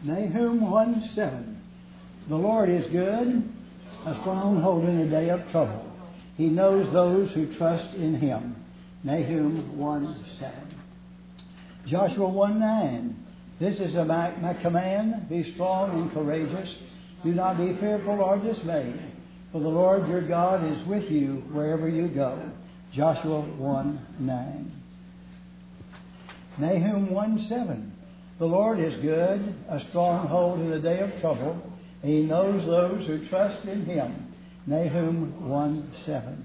Nahum 1:7. The Lord is good, a stronghold in the day of trouble. He knows those who trust in Him. Nahum 1:7. Joshua 1:9. This is my command, be strong and courageous. Do not be fearful or dismayed, for the Lord your God is with you wherever you go. Joshua 1:9. Nahum 1:7. The Lord is good, a stronghold in the day of trouble. And He knows those who trust in Him. Nahum 1:7.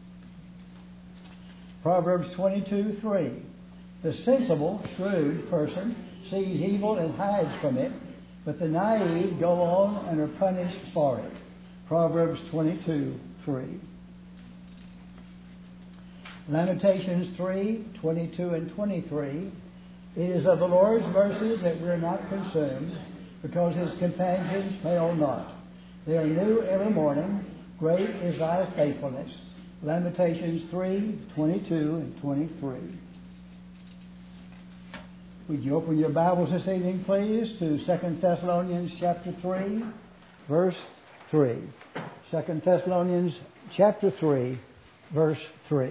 Proverbs 22:3. The sensible, shrewd person sees evil and hides from it, but the naive go on and are punished for it. Proverbs 22:3. Lamentations 3:22 and 23. It is of the Lord's mercies that we are not consumed, because His companions fail not. They are new every morning. Great is thy faithfulness. Lamentations 3:22 and 23. Would you open your Bibles this evening, please, to 2 Thessalonians chapter 3, verse 3. 2 Thessalonians chapter 3, verse 3.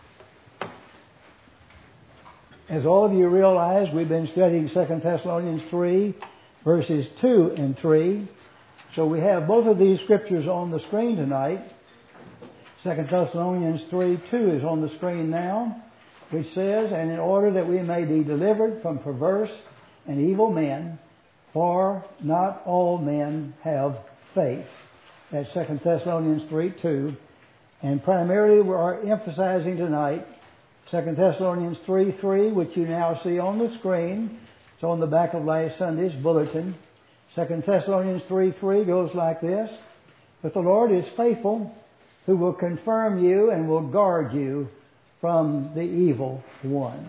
As all of you realize, we've been studying 2 Thessalonians 3, verses 2 and 3. So we have both of these scriptures on the screen tonight. 2 Thessalonians 3:2 is on the screen now, which says, And in order that we may be delivered from perverse and evil men, for not all men have faith. That's 2 Thessalonians 3:2. And primarily we are emphasizing tonight 2 Thessalonians 3:3, which you now see on the screen. It's on the back of last Sunday's bulletin. 2 Thessalonians 3:3 goes like this. But the Lord is faithful, who will confirm you and will guard you from the evil one.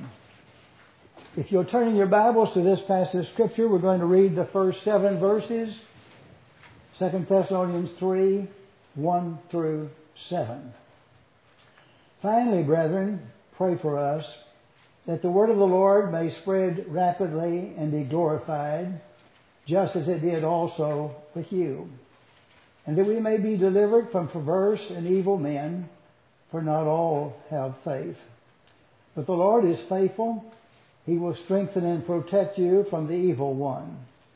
If you'll turn in your Bibles to this passage of Scripture, we're going to read the first 7 verses. 2 Thessalonians 3, 1 through 7. Finally, brethren, pray for us, that the word of the Lord may spread rapidly and be glorified, just as it did also with you, and that we may be delivered from perverse and evil men, for not all have faith. But the Lord is faithful. He will strengthen and protect you from the evil one.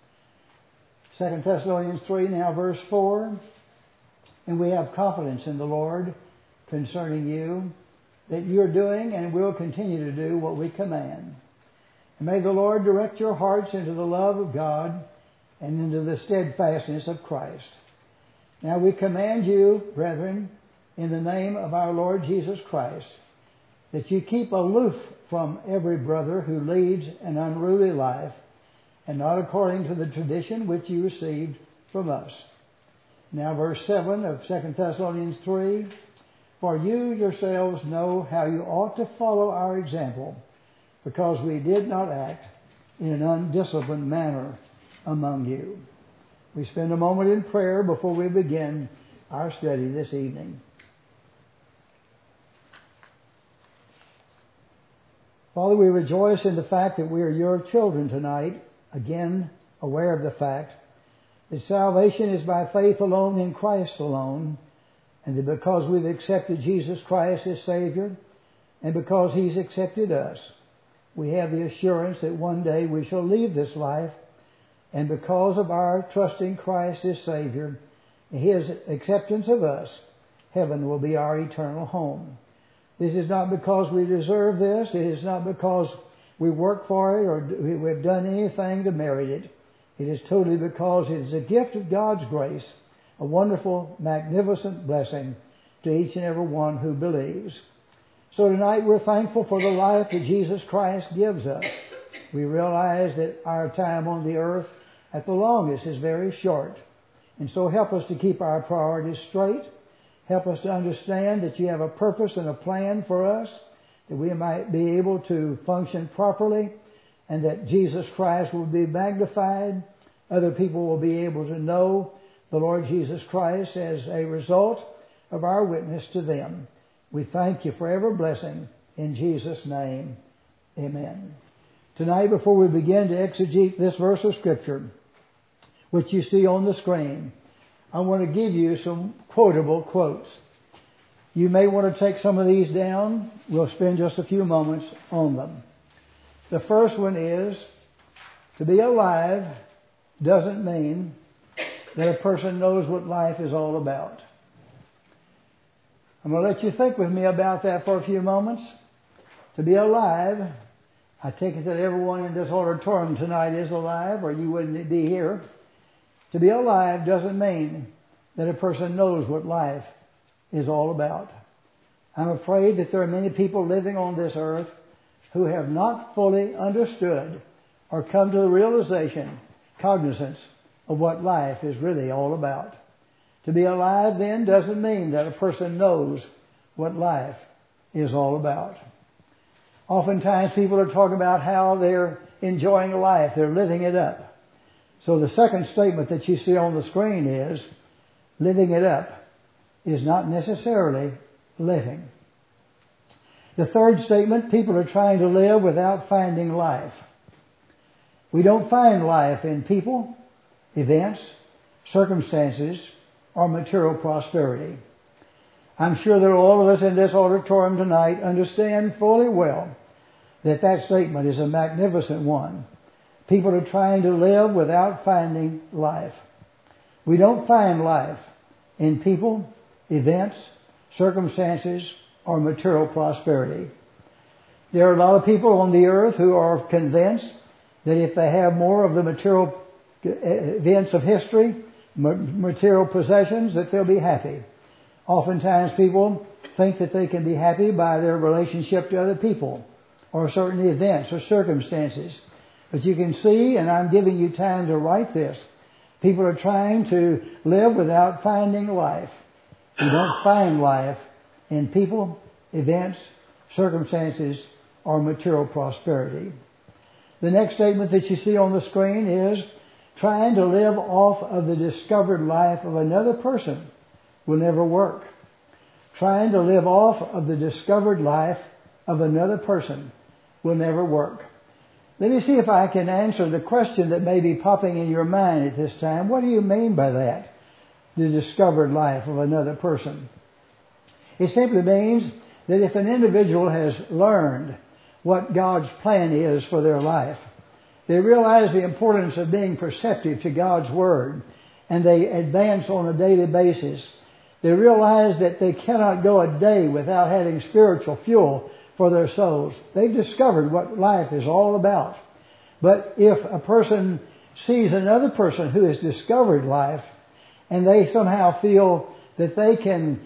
2 Thessalonians 3, now verse 4. And we have confidence in the Lord concerning you, that you are doing and will continue to do what we command. And may the Lord direct your hearts into the love of God and into the steadfastness of Christ. Now we command you, brethren, in the name of our Lord Jesus Christ, that you keep aloof from every brother who leads an unruly life, and not according to the tradition which you received from us. Now verse 7 of 2 Thessalonians 3. For you yourselves know how you ought to follow our example, because we did not act in an undisciplined manner among you. We spend a moment in prayer before we begin our study this evening. Father, we rejoice in the fact that we are your children tonight, again aware of the fact that salvation is by faith alone in Christ alone, and that because we've accepted Jesus Christ as Savior, and because He's accepted us, we have the assurance that one day we shall leave this life, and because of our trusting Christ as Savior, His acceptance of us, heaven will be our eternal home. This is not because we deserve this. It is not because we work for it or we've done anything to merit it. It is totally because it is a gift of God's grace, a wonderful, magnificent blessing to each and every one who believes. So tonight we're thankful for the life that Jesus Christ gives us. We realize that our time on the earth at the longest is very short. And so help us to keep our priorities straight. Help us to understand that you have a purpose and a plan for us, that we might be able to function properly, and that Jesus Christ will be magnified. Other people will be able to know the Lord Jesus Christ as a result of our witness to them. We thank you for every blessing. In Jesus' name, amen. Tonight, before we begin to exegete this verse of Scripture, which you see on the screen, I want to give you some quotable quotes. You may want to take some of these down. We'll spend just a few moments on them. The first one is, to be alive doesn't mean that a person knows what life is all about. I'm going to let you think with me about that for a few moments. To be alive, I take it that everyone in this auditorium tonight is alive, or you wouldn't be here. To be alive doesn't mean that a person knows what life is all about. I'm afraid that there are many people living on this earth who have not fully understood or come to the realization, cognizance of what life is really all about. To be alive then doesn't mean that a person knows what life is all about. Oftentimes people are talking about how they're enjoying life, they're living it up. So the second statement that you see on the screen is, living it up is not necessarily living. The third statement, people are trying to live without finding life. We don't find life in people, events, circumstances, or material prosperity. I'm sure that all of us in this auditorium tonight understand fully well that that statement is a magnificent one. People are trying to live without finding life. We don't find life in people, events, circumstances, or material prosperity. There are a lot of people on the earth who are convinced that if they have more of the material events of history, material possessions, that they'll be happy. Oftentimes people think that they can be happy by their relationship to other people or certain events or circumstances. But you can see, and I'm giving you time to write this, people are trying to live without finding life. You don't find life in people, events, circumstances, or material prosperity. The next statement that you see on the screen is, trying to live off of the discovered life of another person will never work. Trying to live off of the discovered life of another person will never work. Let me see if I can answer the question that may be popping in your mind at this time. What do you mean by that? The discovered life of another person. It simply means that if an individual has learned what God's plan is for their life, they realize the importance of being perceptive to God's Word, and they advance on a daily basis. They realize that they cannot go a day without having spiritual fuel for their souls. They've discovered what life is all about. But if a person sees another person who has discovered life, and they somehow feel that they can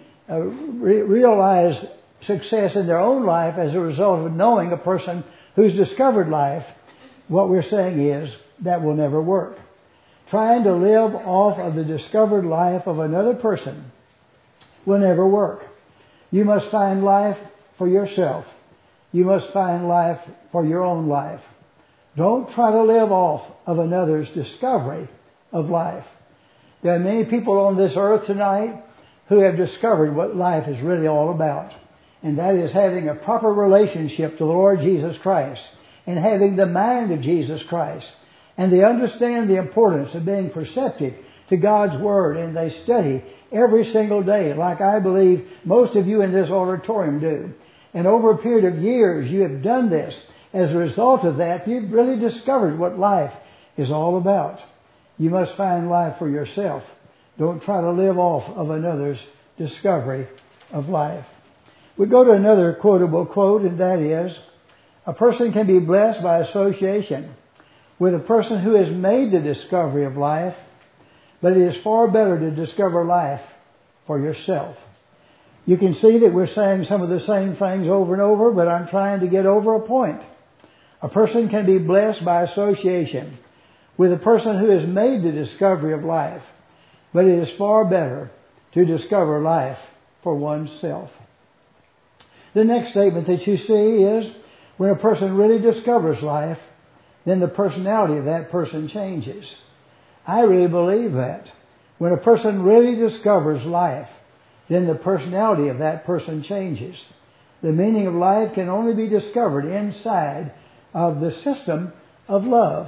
realize success in their own life as a result of knowing a person who's discovered life, what we're saying is that will never work. Trying to live off of the discovered life of another person will never work. You must find life for yourself. You must find life for your own life. Don't try to live off of another's discovery of life. There are many people on this earth tonight who have discovered what life is really all about. And that is having a proper relationship to the Lord Jesus Christ and having the mind of Jesus Christ. And they understand the importance of being perceptive to God's Word, and they study every single day, like I believe most of you in this auditorium do. And over a period of years, you have done this. As a result of that, you've really discovered what life is all about. You must find life for yourself. Don't try to live off of another's discovery of life. We go to another quotable quote, and that is, a person can be blessed by association with a person who has made the discovery of life, but it is far better to discover life for yourself. You can see that we're saying some of the same things over and over, but I'm trying to get over a point. A person can be blessed by association with a person who has made the discovery of life, but it is far better to discover life for oneself. The next statement that you see is, when a person really discovers life, then the personality of that person changes. I really believe that. When a person really discovers life, then the personality of that person changes. The meaning of life can only be discovered inside of the system of love.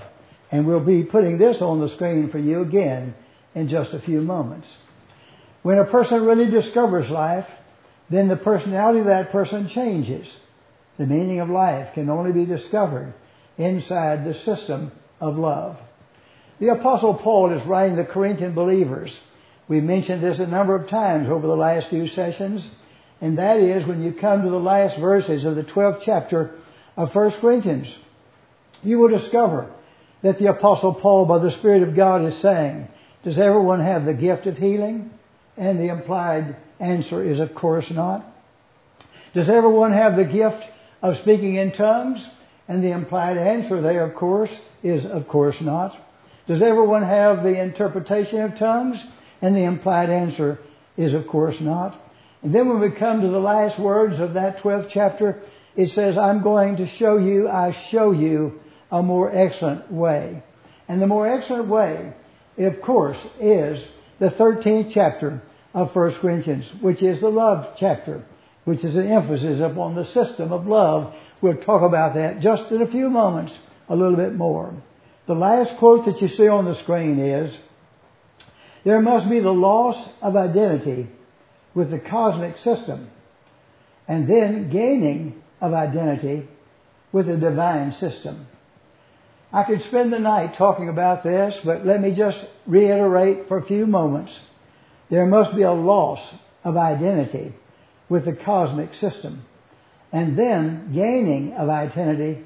And we'll be putting this on the screen for you again in just a few moments. When a person really discovers life, then the personality of that person changes. The meaning of life can only be discovered inside the system of love. The Apostle Paul is writing the Corinthian believers. We mentioned this a number of times over the last few sessions, and that is when you come to the last verses of the 12th chapter of 1 Corinthians, you will discover that the Apostle Paul, by the Spirit of God, is saying, does everyone have the gift of healing? And the implied answer is, of course not. Does everyone have the gift of speaking in tongues? And the implied answer there, of course, is, of course not. Does everyone have the interpretation of tongues? And the implied answer is, of course not. And then when we come to the last words of that 12th chapter, it says, I show you a more excellent way. And the more excellent way, of course, is the 13th chapter of 1 Corinthians, which is the love chapter, which is an emphasis upon the system of love. We'll talk about that just in a few moments, a little bit more. The last quote that you see on the screen is, there must be the loss of identity with the cosmic system, and then gaining of identity with the divine system. I could spend the night talking about this, but let me just reiterate for a few moments. There must be a loss of identity with the cosmic system, and then gaining of identity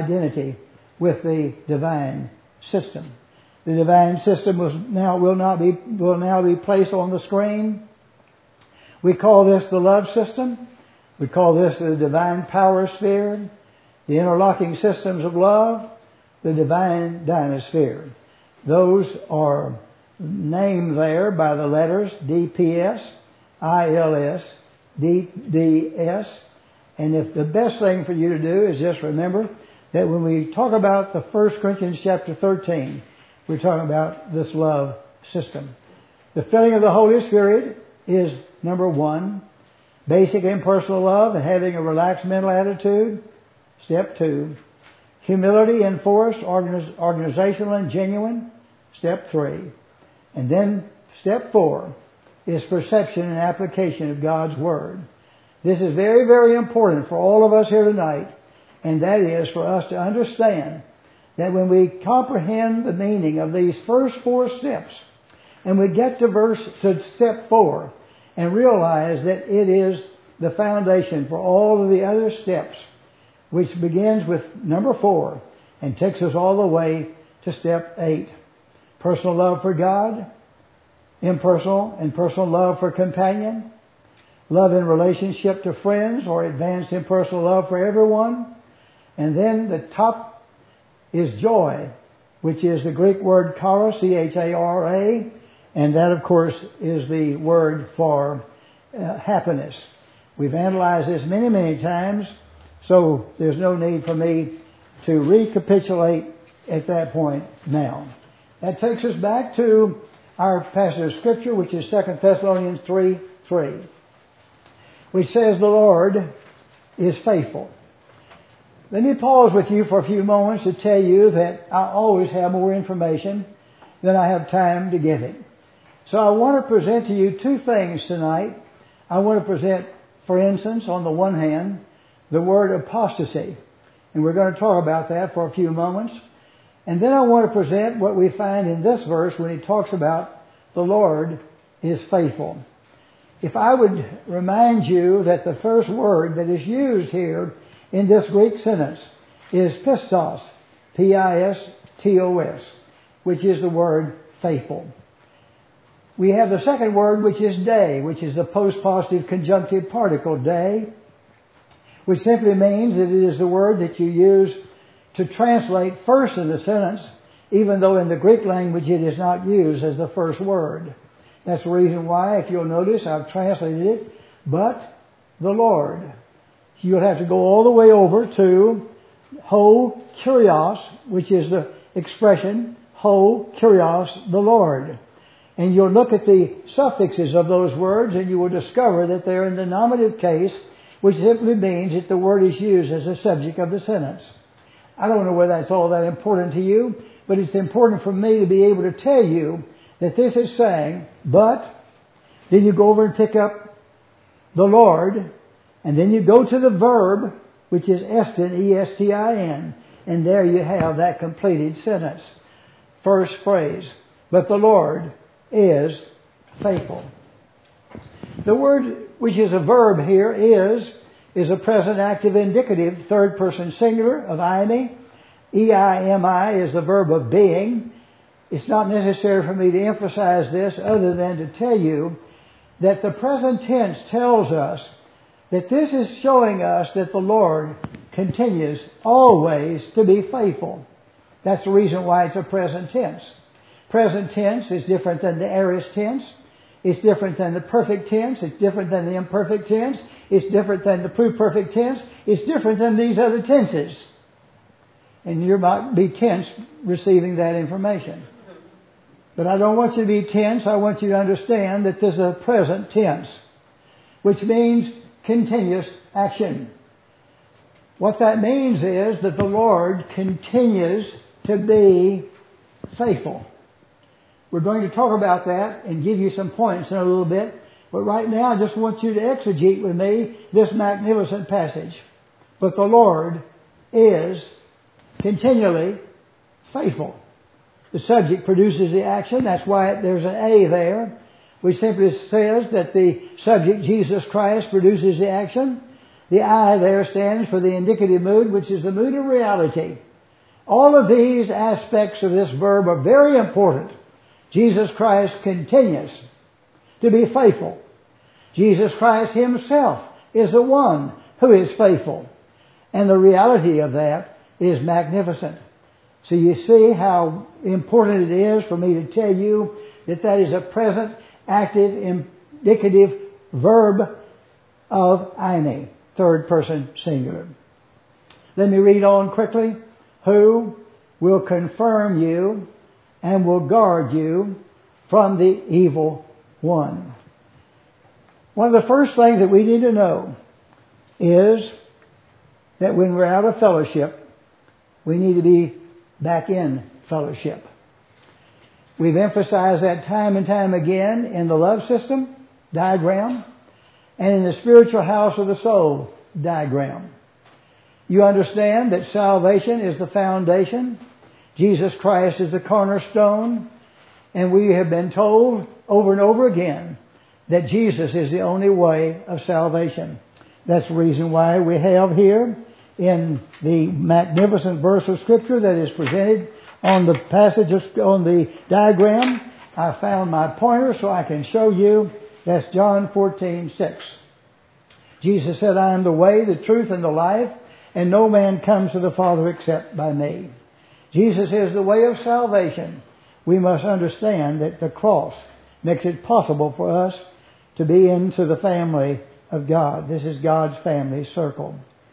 with the divine system. The divine system will now be placed on the screen. We call this the love system. We call this the divine power sphere, the interlocking systems of love, the divine dynasphere. Those are named there by the letters DPS, ILS, DDS. And if the best thing for you to do is just remember that when we talk about the 1 Corinthians chapter 13, we're talking about this love system. The filling of the Holy Spirit is number 1. Basic impersonal love and having a relaxed mental attitude. Step 2. Humility enforced, organizational and genuine. Step 3. And then step 4 is perception and application of God's Word. This is very, very important for all of us here tonight, and that is for us to understand that when we comprehend the meaning of these first 4 steps, and we get to step 4, and realize that it is the foundation for all of the other steps, which begins with number 4 and takes us all the way to step 8. Personal love for God, impersonal and personal love for companion, love in relationship to friends or advanced impersonal love for everyone. And then the top is joy, which is the Greek word chara, C-H-A-R-A, and that, of course, is the word for happiness. We've analyzed this many, many times, so there's no need for me to recapitulate at that point now. That takes us back to our passage of Scripture, which is 2 Thessalonians 3:3, which says, the Lord is faithful. Let me pause with you for a few moments to tell you that I always have more information than I have time to give it. So I want to present to you 2 things tonight. I want to present, for instance, on the one hand, the word apostasy. And we're going to talk about that for a few moments. And then I want to present what we find in this verse when he talks about the Lord is faithful. If I would remind you that the first word that is used here in this Greek sentence is pistos, P-I-S-T-O-S, which is the word faithful. We have the second word, which is day, which is the postpositive conjunctive particle, day, which simply means that it is the word that you use to translate first in the sentence, even though in the Greek language it is not used as the first word. That's the reason why, if you'll notice, I've translated it, but the Lord. You'll have to go all the way over to ho kurios, which is the expression ho kurios, the Lord. And you'll look at the suffixes of those words and you will discover that they're in the nominative case, which simply means that the word is used as the subject of the sentence. I don't know whether that's all that important to you, but it's important for me to be able to tell you that this is saying, but, then you go over and pick up the Lord, and then you go to the verb, which is estin, E-S-T-I-N, and there you have that completed sentence. First phrase, but the Lord is faithful. The word, which is a verb here, is a present active indicative, third person singular of eimi. E-I-M-I is the verb of being. It's not necessary for me to emphasize this other than to tell you that the present tense tells us that this is showing us that the Lord continues always to be faithful. That's the reason why it's a present tense. Present tense is different than the aorist tense. It's different than the perfect tense. It's different than the imperfect tense. It's different than the pluperfect tense. It's different than these other tenses. And you might be tense receiving that information. But I don't want you to be tense. I want you to understand that this is a present tense, which means continuous action. What that means is that the Lord continues to be faithful. We're going to talk about that and give you some points in a little bit. But right now, I just want you to exegete with me this magnificent passage. But the Lord is continually faithful. The subject produces the action. That's why there's an A there, which simply says that the subject, Jesus Christ, produces the action. The I there stands for the indicative mood, which is the mood of reality. All of these aspects of this verb are very important. Jesus Christ continues to be faithful. Jesus Christ Himself is the one who is faithful. And the reality of that is magnificent. So you see how important it is for me to tell you that that is a present, active, indicative verb of eimi, third person singular. Let me read on quickly. Who will confirm you and will guard you from the evil one. One of the first things that we need to know is that when we're out of fellowship, we need to be back in fellowship. We've emphasized that time and time again in the love system diagram and in the spiritual house of the soul diagram. You understand that salvation is the foundation. Jesus Christ is the cornerstone. And we have been told over and over again that Jesus is the only way of salvation. That's the reason why we have here in the magnificent verse of Scripture that is presented on the passage on the diagram. I found my pointer so I can show you. That's John 14:6. Jesus said, I am the way, the truth, and the life, and no man comes to the Father except by me. Jesus is the way of salvation. We must understand that the cross makes it possible for us to be into the family of God. This is God's family circle.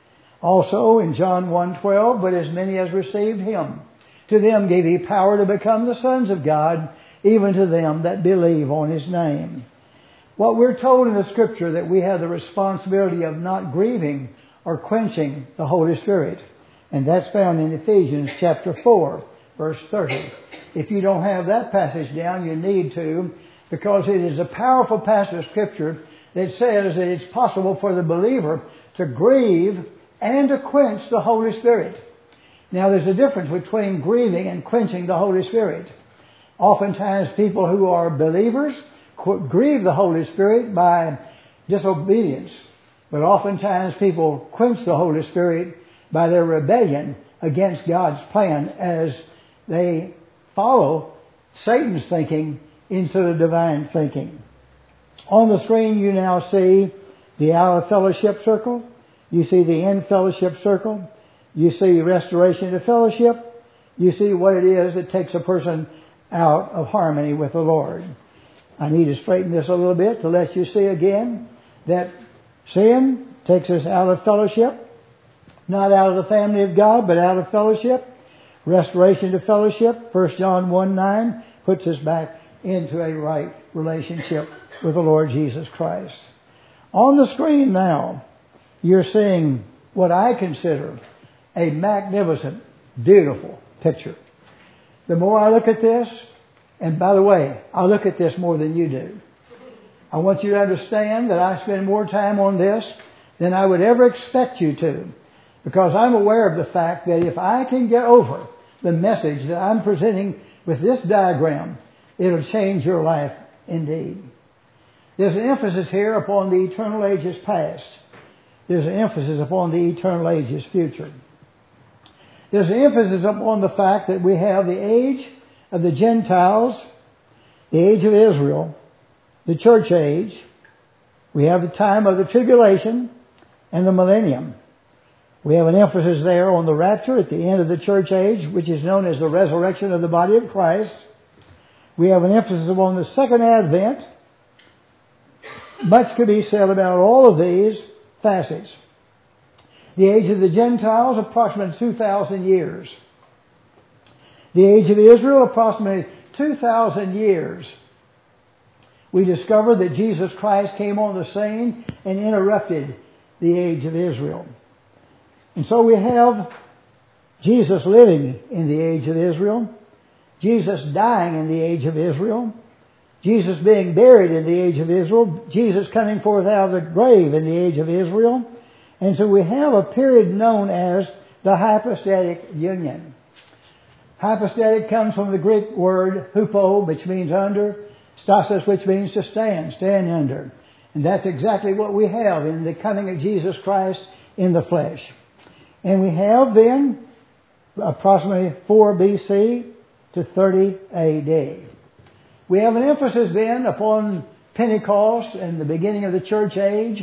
Also in John 1:12, but as many as received Him, to them gave He power to become the sons of God, even to them that believe on His name. What we're told in the Scripture that we have the responsibility of not grieving or quenching the Holy Spirit. And that's found in Ephesians chapter 4, verse 30. If you don't have that passage down, you need to, because it is a powerful passage of Scripture that says that it's possible for the believer to grieve and to quench the Holy Spirit. Now, there's a difference between grieving and quenching the Holy Spirit. Oftentimes, people who are believers grieve the Holy Spirit by disobedience. But oftentimes, people quench the Holy Spirit by their rebellion against God's plan as they follow Satan's thinking into the divine thinking. On the screen, you now see the out of fellowship circle. You see the in fellowship circle. You see restoration to fellowship. You see what it is that takes a person out of harmony with the Lord. I need to straighten this a little bit to let you see again that sin takes us out of fellowship. Not out of the family of God, but out of fellowship. Restoration to fellowship, 1 John 1:9, puts us back into a right relationship with the Lord Jesus Christ. On the screen now, you're seeing what I consider a magnificent, beautiful picture. the more I look at this, and by the way, I look at this more than you do. I want you to understand that I spend more time on this than I would ever expect you to, because I'm aware of the fact that if I can get over the message that I'm presenting with this diagram, it'll change your life indeed. There's an emphasis here upon the eternal ages past. There's an emphasis upon the eternal ages future. There's an emphasis upon the fact that we have the age of the Gentiles, the age of Israel, the church age. We have the time of the tribulation and the millennium. We have an emphasis there on the rapture at the end of the church age, which is known as the resurrection of the body of Christ. We have an emphasis upon the second advent. Much could be said about all of these facets. The age of the Gentiles, approximately 2,000 years. The age of Israel, approximately 2,000 years. We discovered that Jesus Christ came on the scene and interrupted the age of Israel. And so we have Jesus living in the age of Israel, Jesus dying in the age of Israel, Jesus being buried in the age of Israel, Jesus coming forth out of the grave in the age of Israel. And so we have a period known as the hypostatic union. Hypostatic comes from the Greek word hupo, which means under, stasis, which means to stand under. And that's exactly what we have in the coming of Jesus Christ in the flesh. And we have then approximately 4 BC to 30 AD. We have an emphasis then upon Pentecost and the beginning of the church age.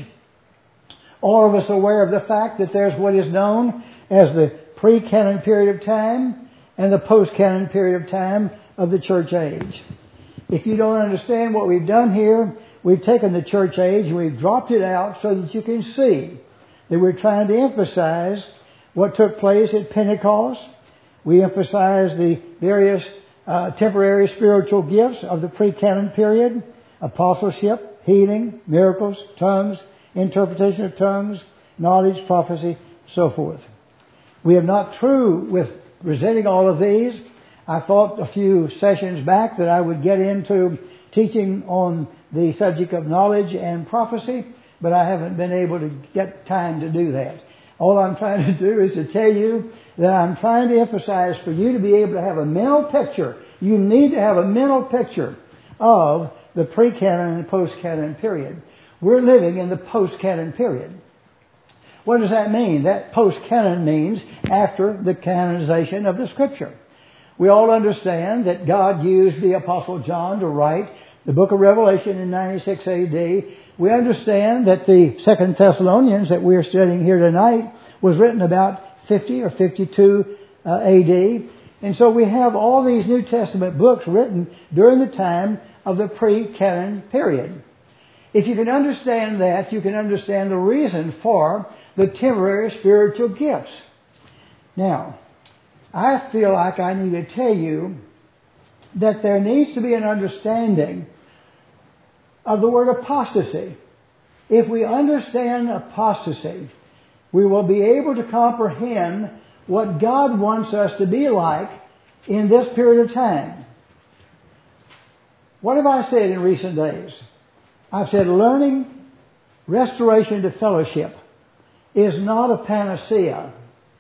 All of us are aware of the fact that there's what is known as the pre-canon period of time and the post-canon period of time of the church age. If you don't understand what we've done here, we've taken the church age and we've dropped it out so that you can see that we're trying to emphasize what took place at Pentecost. We emphasize the various temporary spiritual gifts of the pre-canon period: apostleship, healing, miracles, tongues, interpretation of tongues, knowledge, prophecy, so forth. We are not through with presenting all of these. I thought a few sessions back that I would get into teaching on the subject of knowledge and prophecy, but I haven't been able to get time to do that. All I'm trying to do is to tell you that I'm trying to emphasize for you to be able to have a mental picture. You need to have a mental picture of the pre-canon and post-canon period. We're living in the post-canon period. What does that mean? That post-canon means after the canonization of the Scripture. We all understand that God used the Apostle John to write the book of Revelation in 96 AD. We understand that the 2 Thessalonians that we're studying here tonight was written about 50 or 52 AD. And so we have all these New Testament books written during the time of the pre-canon period. If you can understand that, you can understand the reason for the temporary spiritual gifts. Now, I feel like I need to tell you that there needs to be an understanding of the word apostasy. If we understand apostasy, we will be able to comprehend what God wants us to be like in this period of time. What have I said in recent days? I've said learning restoration to fellowship is not a panacea.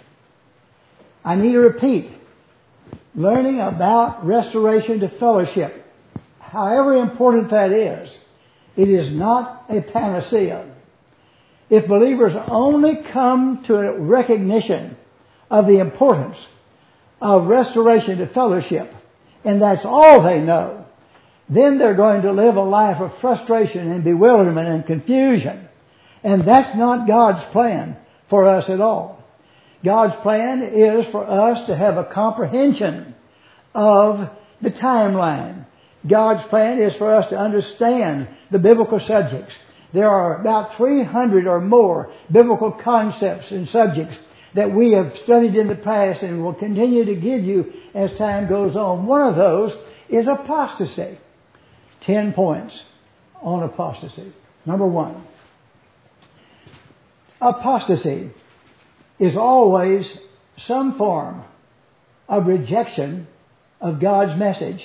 I need to repeat. Learning about restoration to fellowship, however important that is, it is not a panacea. If believers only come to a recognition of the importance of restoration to fellowship, and that's all they know, then they're going to live a life of frustration and bewilderment and confusion. And that's not God's plan for us at all. God's plan is for us to have a comprehension of the timeline. God's plan is for us to understand the biblical subjects. There are about 300 or more biblical concepts and subjects that we have studied in the past and will continue to give you as time goes on. One of those is apostasy. 10 points on apostasy. Number 1. Apostasy is always some form of rejection of God's message.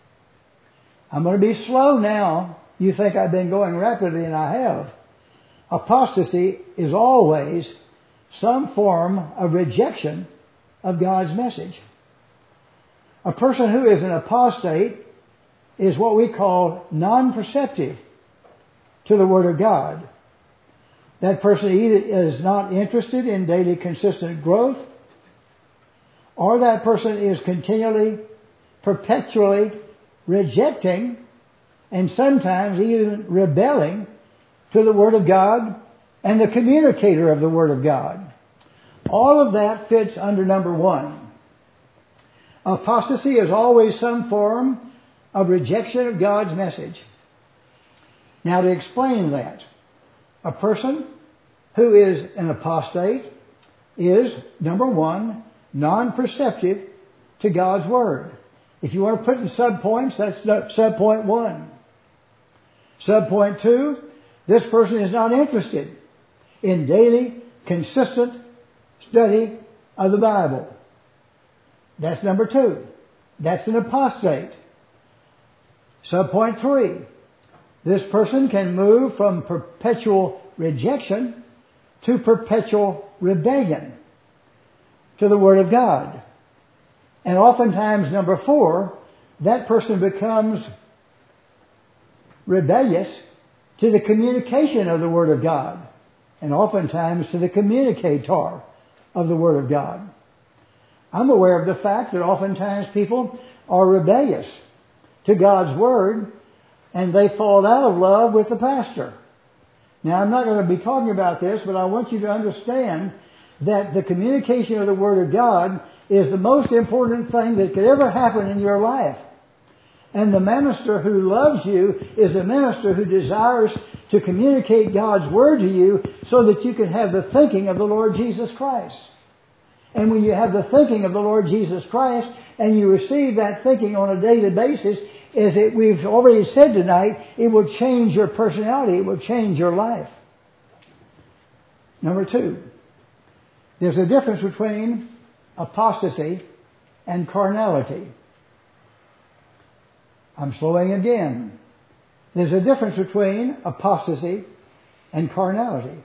I'm going to be slow now. You think I've been going rapidly, and I have. Apostasy is always some form of rejection of God's message. A person who is an apostate is what we call non-perceptive to the Word of God. That person either is not interested in daily consistent growth, or that person is continually, perpetually rejecting and sometimes even rebelling to the Word of God and the communicator of the Word of God. All of that fits under number 1. Apostasy is always some form of rejection of God's message. Now, to explain that, a person who is an apostate is, number 1, non-perceptive to God's Word. If you want to put in subpoints, that's subpoint 1. Subpoint 2, this person is not interested in daily, consistent study of the Bible. That's number 2. That's an apostate. Subpoint 3, this person can move from perpetual rejection to perpetual rebellion to the Word of God. And oftentimes, number 4, that person becomes rebellious to the communication of the Word of God, and oftentimes to the communicator of the Word of God. I'm aware of the fact that oftentimes people are rebellious to God's Word, and they fall out of love with the pastor. Now, I'm not going to be talking about this, but I want you to understand that the communication of the Word of God is the most important thing that could ever happen in your life. And the minister who loves you is a minister who desires to communicate God's Word to you so that you can have the thinking of the Lord Jesus Christ. And when you have the thinking of the Lord Jesus Christ and you receive that thinking on a daily basis, as we've already said tonight, it will change your personality. It will change your life. Number 2, there's a difference between apostasy and carnality. I'm slowing again. There's a difference between apostasy and carnality.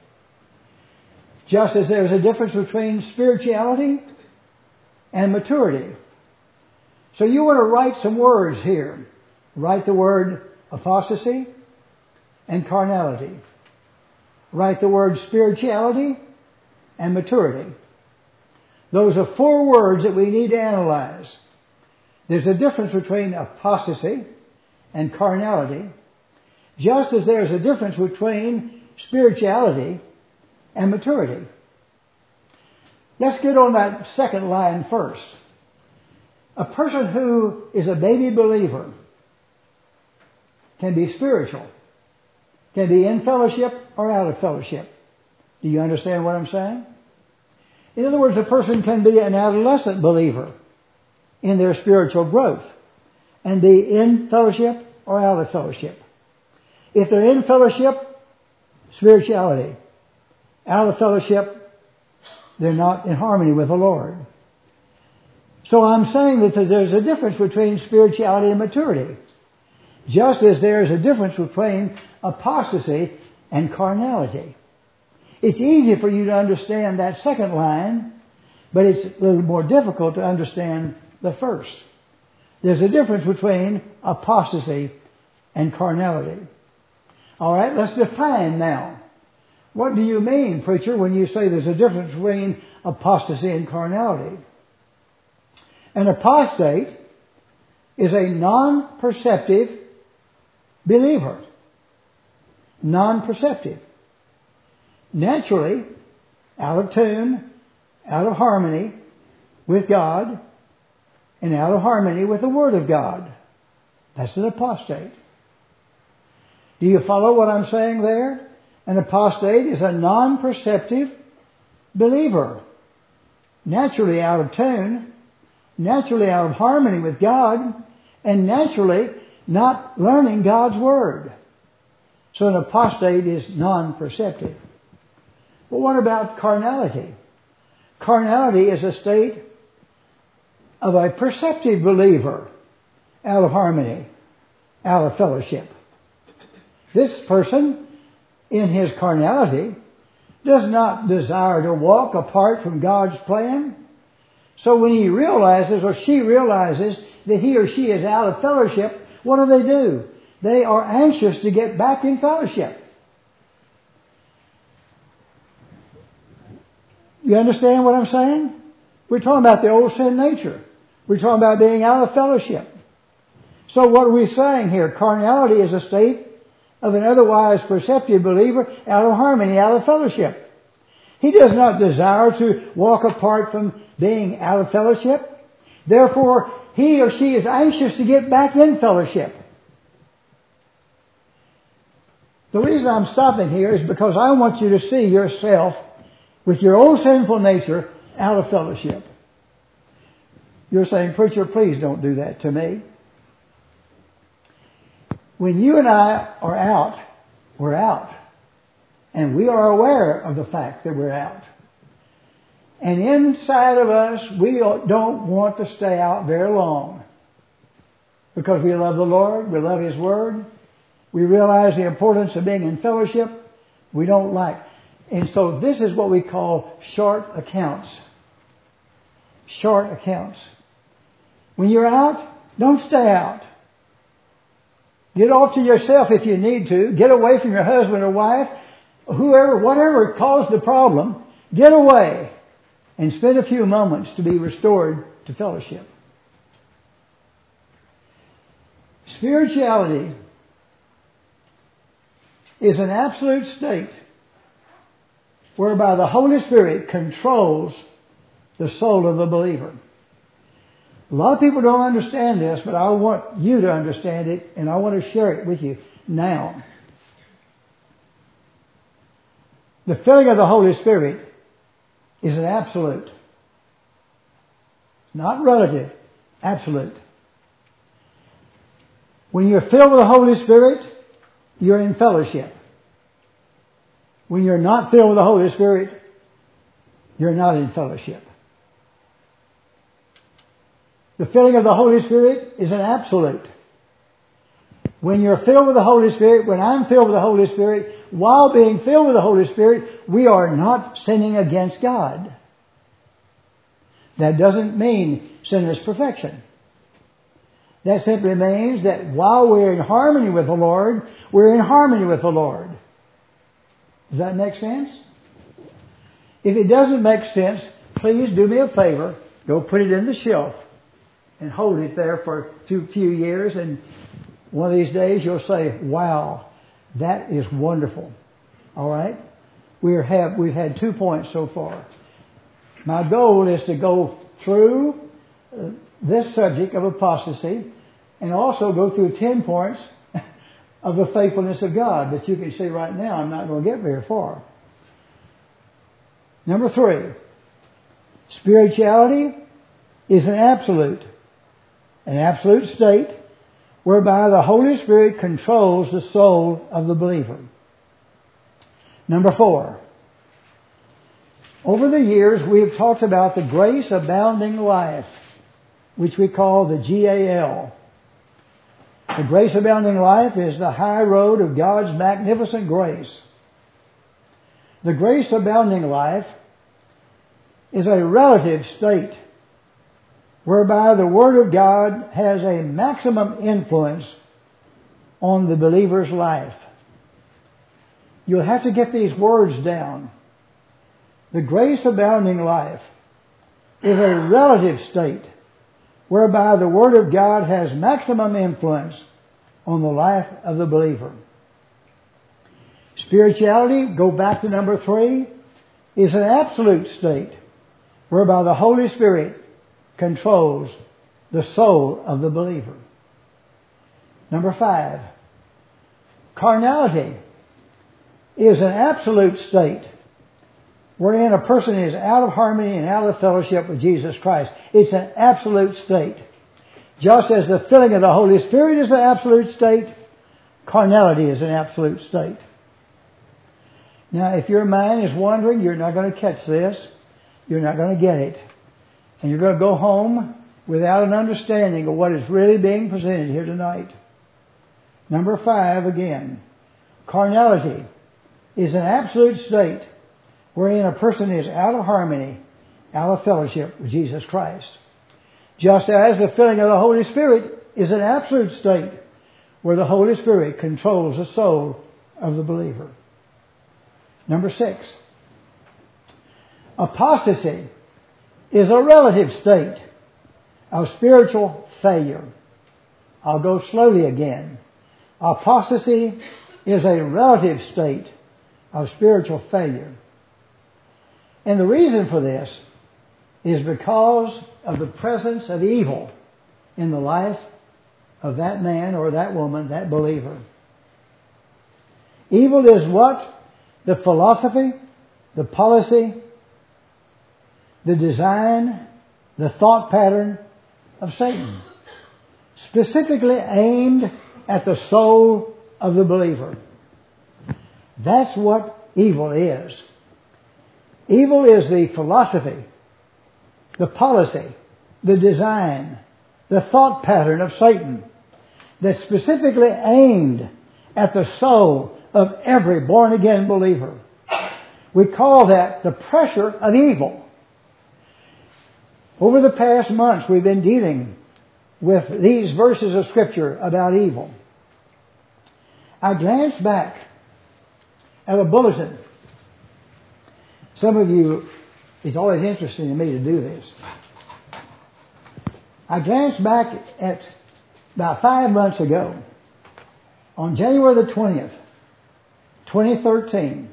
Just as there's a difference between spirituality and maturity. So you want to write some words here. Write the word apostasy and carnality. Write the word spirituality and maturity. Those are 4 words that we need to analyze. There's a difference between apostasy and carnality, just as there's a difference between spirituality and maturity. Let's get on that second line first. A person who is a baby believer can be spiritual, can be in fellowship or out of fellowship. Do you understand what I'm saying? In other words, a person can be an adolescent believer in their spiritual growth and be in fellowship or out of fellowship. If they're in fellowship, spirituality. Out of fellowship, they're not in harmony with the Lord. So I'm saying that there's a difference between spirituality and maturity. Just as there's a difference between apostasy and carnality. It's easy for you to understand that second line, but it's a little more difficult to understand the first. There's a difference between apostasy and carnality. All right, let's define now. What do you mean, preacher, when you say there's a difference between apostasy and carnality? An apostate is a non-perceptive believer. Non-perceptive. Naturally, out of tune, out of harmony with God, and out of harmony with the Word of God. That's an apostate. Do you follow what I'm saying there? An apostate is a non-perceptive believer. Naturally out of tune, naturally out of harmony with God, and naturally not learning God's Word. So an apostate is non-perceptive. But what about carnality? Carnality is a state of a perceptive believer out of harmony, out of fellowship. This person, in his carnality, does not desire to walk apart from God's plan. So when he realizes or she realizes that he or she is out of fellowship, what do? They are anxious to get back in fellowship. You understand what I'm saying? We're talking about the old sin nature. We're talking about being out of fellowship. So what are we saying here? Carnality is a state of an otherwise perceptive believer out of harmony, out of fellowship. He does not desire to walk apart from being out of fellowship. Therefore, he or she is anxious to get back in fellowship. The reason I'm stopping here is because I want you to see yourself with your old sinful nature out of fellowship. You're saying, "Preacher, please don't do that to me." When you and I are out, we're out. And we are aware of the fact that we're out. And inside of us, we don't want to stay out very long. Because we love the Lord, we love His Word, we realize the importance of being in fellowship, we don't like. And so this is what we call short accounts. Short accounts. When you're out, don't stay out. Get off to yourself if you need to. Get away from your husband or wife. Whoever, whatever caused the problem, get away and spend a few moments to be restored to fellowship. Spirituality is an absolute state whereby the Holy Spirit controls the soul of the believer. A lot of people don't understand this, but I want you to understand it, and I want to share it with you now. The filling of the Holy Spirit is an absolute. Not relative, absolute. When you're filled with the Holy Spirit, you're in fellowship. When you're not filled with the Holy Spirit, you're not in fellowship. The filling of the Holy Spirit is an absolute. When you're filled with the Holy Spirit, when I'm filled with the Holy Spirit, while being filled with the Holy Spirit, we are not sinning against God. That doesn't mean sinless perfection. That simply means that while we're in harmony with the Lord, we're in harmony with the Lord. Does that make sense? If it doesn't make sense, please do me a favor. Go put it in the shelf and hold it there for a few years, and one of these days you'll say, "Wow, that is wonderful." All right? We've had 2 points so far. My goal is to go through this subject of apostasy and also go through 10 points of the faithfulness of God. But you can see right now I'm not going to get very far. Number 3, spirituality is an absolute state whereby the Holy Spirit controls the soul of the believer. Number 4, over the years we have talked about the grace abounding life, which we call the GAL. The grace abounding life is the high road of God's magnificent grace. The grace abounding life is a relative state whereby the Word of God has a maximum influence on the believer's life. You'll have to get these words down. The grace abounding life is a relative state whereby the Word of God has maximum influence on the life of the believer. Spirituality, go back to number 3, is an absolute state whereby the Holy Spirit controls the soul of the believer. Number 5, carnality is an absolute state wherein a person is out of harmony and out of fellowship with Jesus Christ. It's an absolute state. Just as the filling of the Holy Spirit is an absolute state, carnality is an absolute state. Now, if your mind is wandering, you're not going to catch this. You're not going to get it. And you're going to go home without an understanding of what is really being presented here tonight. Number 5 again. Carnality is an absolute state wherein a person is out of harmony, out of fellowship with Jesus Christ. Just as the filling of the Holy Spirit is an absolute state where the Holy Spirit controls the soul of the believer. Number 6. Apostasy is a relative state of spiritual failure. I'll go slowly again. Apostasy is a relative state of spiritual failure. And the reason for this is because of the presence of evil in the life of that man or that woman, that believer. Evil is what? The philosophy, the policy, the design, the thought pattern of Satan, specifically aimed at the soul of the believer. That's what evil is. Evil is the philosophy, the policy, the design, the thought pattern of Satan that's specifically aimed at the soul of every born-again believer. We call that the pressure of evil. Over the past months, we've been dealing with these verses of Scripture about evil. I glanced back at a bulletin. Some of you, it's always interesting to me to do this. I glanced back at about 5 months ago, on January the 20th, 2013.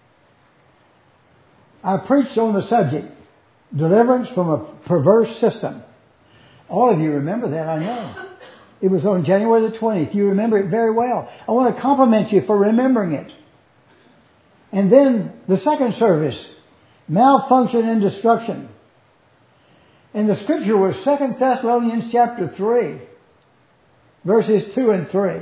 I preached on the subject, deliverance from a perverse system. All of you remember that, I know. It was on January the 20th. You remember it very well. I want to compliment you for remembering it. And then the second service, malfunction and destruction. And the scripture was 2 Thessalonians chapter 3, verses 2 and 3.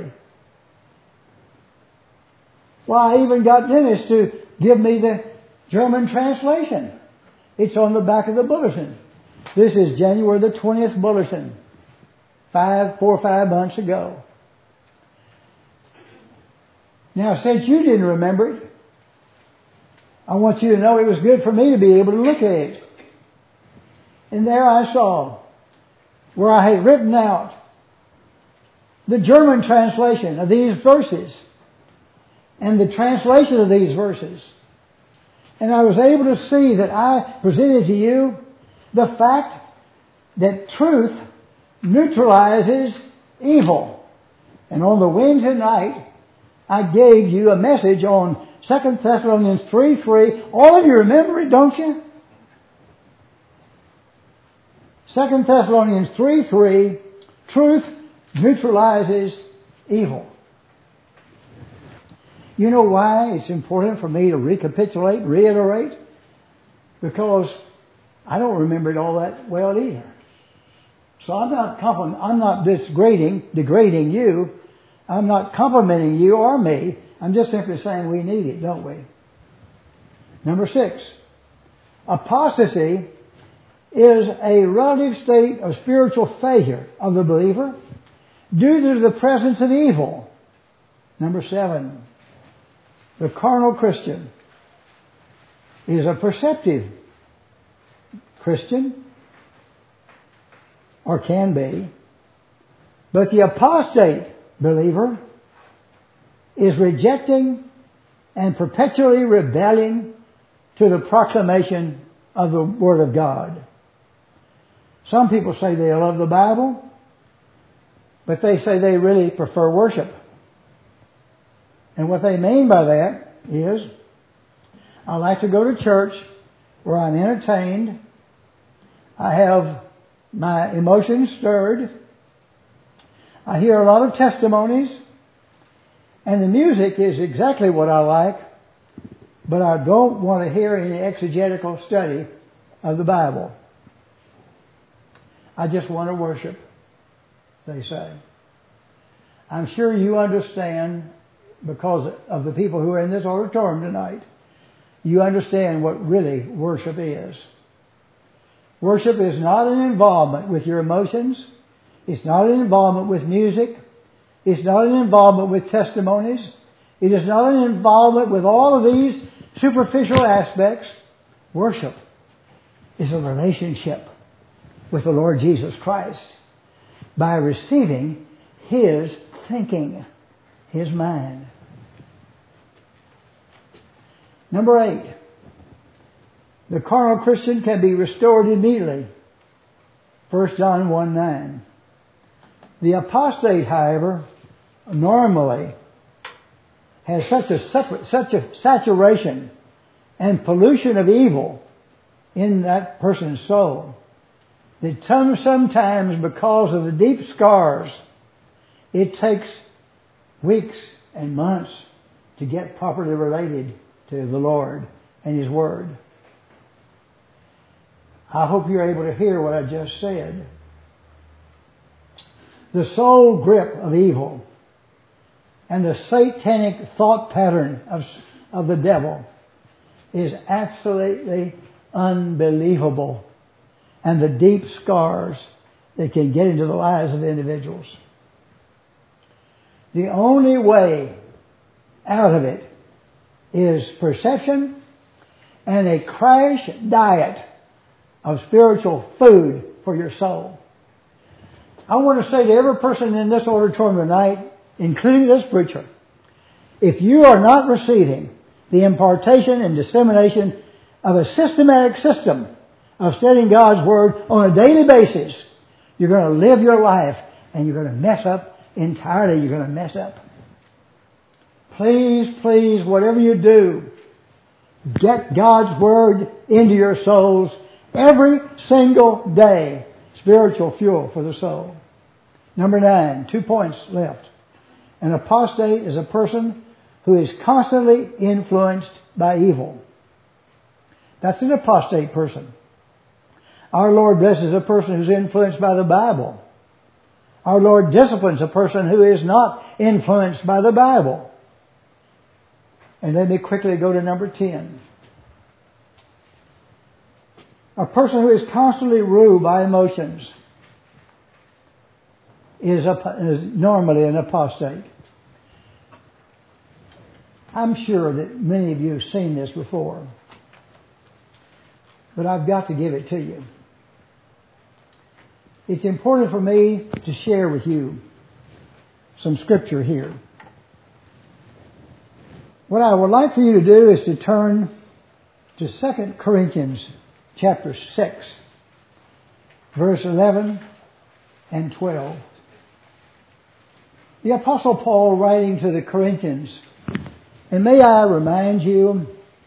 Well, I even got Dennis to give me the German translation. It's on the back of the bulletin. This is January the 20th bulletin, 4 or 5 months ago. Now, since you didn't remember it, I want you to know it was good for me to be able to look at it. And there I saw where I had written out the German translation of these verses and the translation of these verses. And I was able to see that I presented to you the fact that truth neutralizes evil. And on the Wednesday night, I gave you a message on 2 Thessalonians 3:3. All of you remember it, don't you? 2 Thessalonians 3:3, truth neutralizes evil. You know why it's important for me to recapitulate, reiterate? Because I don't remember it all that well either. So I'm not degrading you. I'm not complimenting you or me. I'm just simply saying we need it, don't we? Number 6. Apostasy is a relative state of spiritual failure of the believer due to the presence of evil. Number 7. The carnal Christian is a perceptive Christian, or can be, but the apostate believer is rejecting and perpetually rebelling to the proclamation of the Word of God. Some people say they love the Bible, but they say they really prefer worship. And what they mean by that is, I like to go to church where I'm entertained, I have my emotions stirred, I hear a lot of testimonies, and the music is exactly what I like, but I don't want to hear any exegetical study of the Bible. I just want to worship, they say. I'm sure you understand, because of the people who are in this auditorium tonight, you understand what really worship is. Worship is not an involvement with your emotions. It's not an involvement with music. It's not an involvement with testimonies. It is not an involvement with all of these superficial aspects. Worship is a relationship with the Lord Jesus Christ by receiving His thinking, His mind. Number 8. The carnal Christian can be restored immediately. 1 John 1:9. The apostate, however, normally has such a saturation and pollution of evil in that person's soul that sometimes because of the deep scars, it takes weeks and months to get properly related to the Lord and His Word. I hope you're able to hear what I just said. The soul grip of evil and the satanic thought pattern of the devil is absolutely unbelievable, and the deep scars that can get into the lives of individuals. The only way out of it is perception and a crash diet of spiritual food for your soul. I want to say to every person in this auditorium tonight, including this preacher, if you are not receiving the impartation and dissemination of a systematic system of studying God's Word on a daily basis, you're going to live your life and you're going to mess up entirely. You're going to mess up. Please, please, whatever you do, get God's Word into your souls every single day. Spiritual fuel for the soul. Number 9, 2 points left. An apostate is a person who is constantly influenced by evil. That's an apostate person. Our Lord blesses a person who's influenced by the Bible. Our Lord disciplines a person who is not influenced by the Bible. And let me quickly go to number 10. A person who is constantly ruled by emotions is normally an apostate. I'm sure that many of you have seen this before, but I've got to give it to you. It's important for me to share with you some scripture here. What I would like for you to do is to turn to 2 Corinthians chapter 6, verse 11 and 12. The Apostle Paul writing to the Corinthians, and may I remind you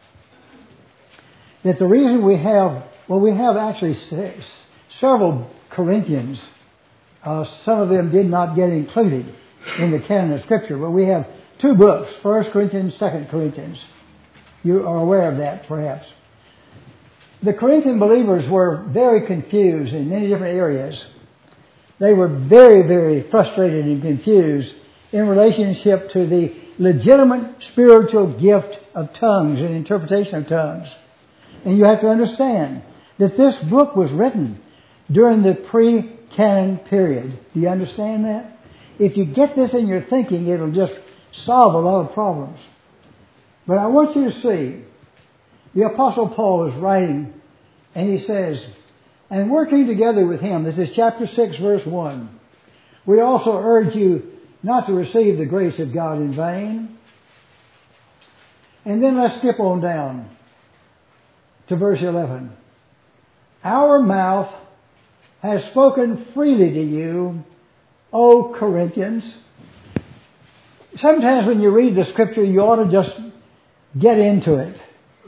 that the reason we have actually several Corinthians. Some of them did not get included in the canon of Scripture, but we have 2 books, 1 Corinthians, 2 Corinthians. You are aware of that, perhaps. The Corinthian believers were very confused in many different areas. They were very, very frustrated and confused in relationship to the legitimate spiritual gift of tongues and interpretation of tongues. And you have to understand that this book was written during the pre-canon period. Do you understand that? If you get this in your thinking, it'll just solve a lot of problems. But I want you to see, the Apostle Paul is writing, and he says, and working together with him, this is chapter 6, verse 1, we also urge you not to receive the grace of God in vain. And then let's skip on down to verse 11. Our mouth has spoken freely to you, O Corinthians. Sometimes when you read the Scripture, you ought to just get into it.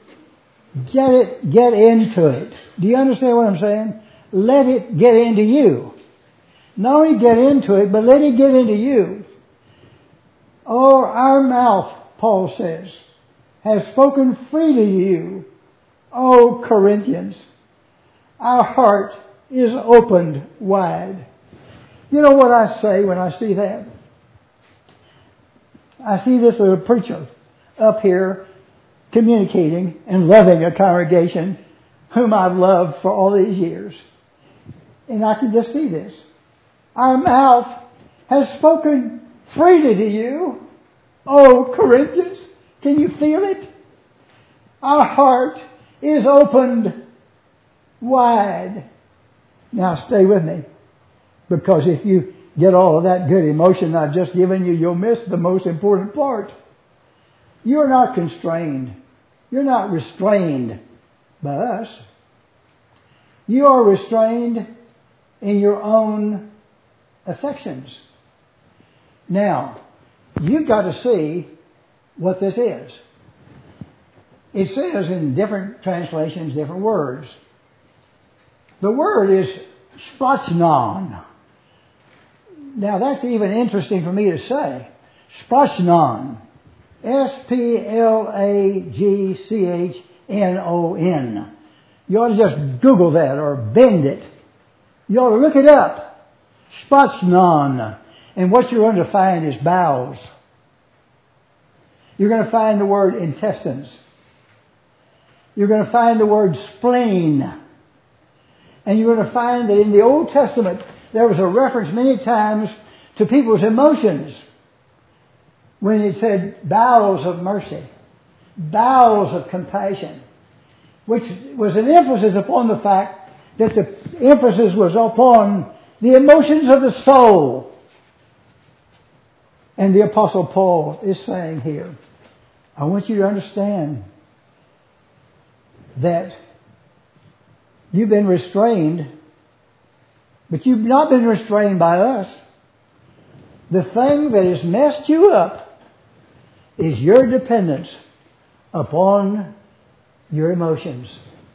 Get into it. Do you understand what I'm saying? Let it get into you. Not only get into it, but let it get into you. Oh, our mouth, Paul says, has spoken freely to you, O Corinthians. Our heart is opened wide. You know what I say when I see that? I see this as a preacher up here communicating and loving a congregation whom I've loved for all these years. And I can just see this. Our mouth has spoken freely to you. Oh, Corinthians, can you feel it? Our heart is opened wide. Now stay with me, because if you get all of that good emotion I've just given you, you'll miss the most important part. You're not constrained. You're not restrained by us. You are restrained in your own affections. Now, you've got to see what this is. It says in different translations, different words. The word is splachnon. Now, that's even interesting for me to say. Splachnon. Splagchnon. You ought to just Google that or bend it. You ought to look it up. Splachnon. And what you're going to find is bowels. You're going to find the word intestines. You're going to find the word spleen. And you're going to find that in the Old Testament, there was a reference many times to people's emotions. When it said bowels of mercy, bowels of compassion, which was an emphasis upon the fact that the emphasis was upon the emotions of the soul. And the Apostle Paul is saying here, I want you to understand that you've been restrained, but you've not been restrained by us. The thing that has messed you up is your dependence upon your emotions.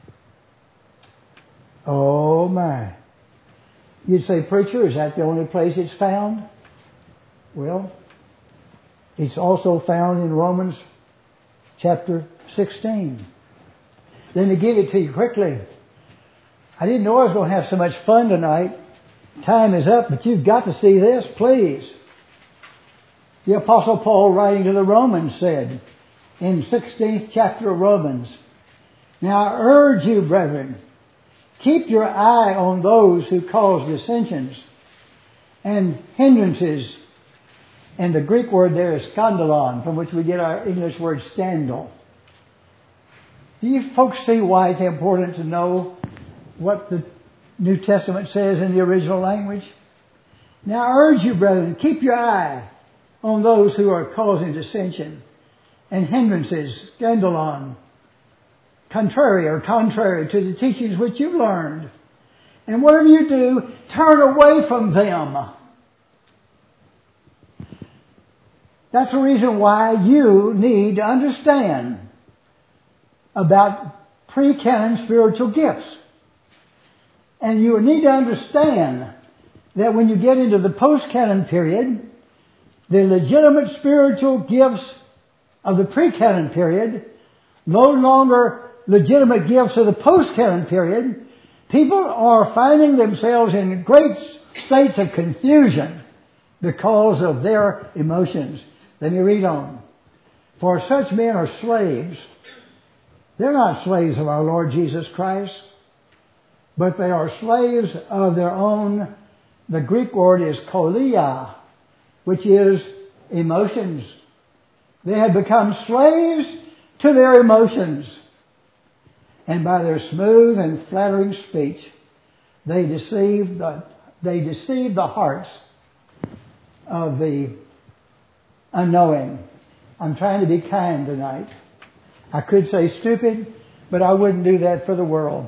Oh my. You'd say, preacher, is that the only place it's found? Well, it's also found in Romans chapter 16. Let me give it to you quickly. I didn't know I was going to have so much fun tonight. Time is up, but you've got to see this, please. The Apostle Paul, writing to the Romans, said in 16th chapter of Romans, now I urge you, brethren, keep your eye on those who cause dissensions and hindrances. And the Greek word there is skandalon, from which we get our English word scandal. Do you folks see why it's important to know what the New Testament says in the original language? Now I urge you, brethren, keep your eye on those who are causing dissension and hindrances, scandalon, contrary to the teachings which you've learned. And whatever you do, turn away from them. That's the reason why you need to understand about pre-canon spiritual gifts. And you need to understand that when you get into the post-canon period, the legitimate spiritual gifts of the pre-canon period, no longer legitimate gifts of the post-canon period, people are finding themselves in great states of confusion because of their emotions. Let me read on. For such men are slaves. They're not slaves of our Lord Jesus Christ, but they are slaves of their own. The Greek word is kolia, which is emotions. They have become slaves to their emotions. And by their smooth and flattering speech, they deceive the hearts of the unknowing. I'm trying to be kind tonight. I could say stupid, but I wouldn't do that for the world.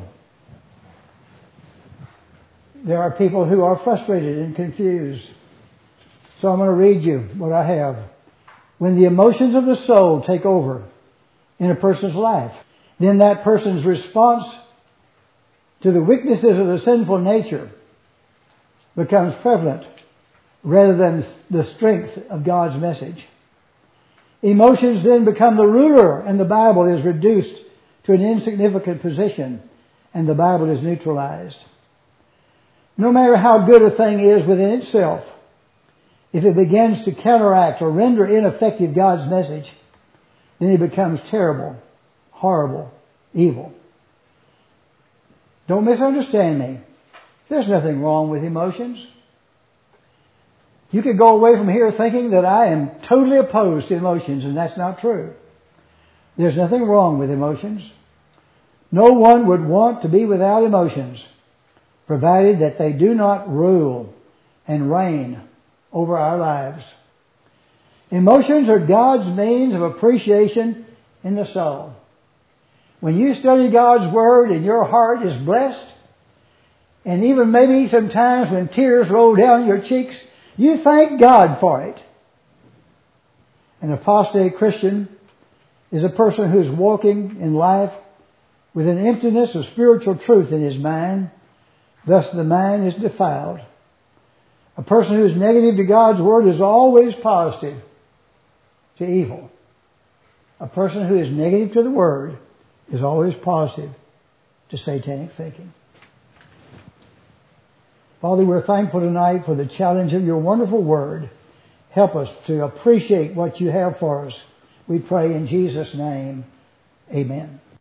There are people who are frustrated and confused. So I'm going to read you what I have. When the emotions of the soul take over in a person's life, then that person's response to the weaknesses of the sinful nature becomes prevalent rather than the strength of God's message. Emotions then become the ruler, and the Bible is reduced to an insignificant position, and the Bible is neutralized. No matter how good a thing is within itself, if it begins to counteract or render ineffective God's message, then it becomes terrible, horrible, evil. Don't misunderstand me. There's nothing wrong with emotions. You could go away from here thinking that I am totally opposed to emotions, and that's not true. There's nothing wrong with emotions. No one would want to be without emotions, provided that they do not rule and reign over our lives. Emotions are God's means of appreciation in the soul. When you study God's Word and your heart is blessed, and even maybe sometimes when tears roll down your cheeks, you thank God for it. An apostate Christian is a person who is walking in life with an emptiness of spiritual truth in his mind. Thus the mind is defiled. A person who is negative to God's Word is always positive to evil. A person who is negative to the Word is always positive to satanic thinking. Father, we're thankful tonight for the challenge of your wonderful Word. Help us to appreciate what you have for us. We pray in Jesus' name. Amen.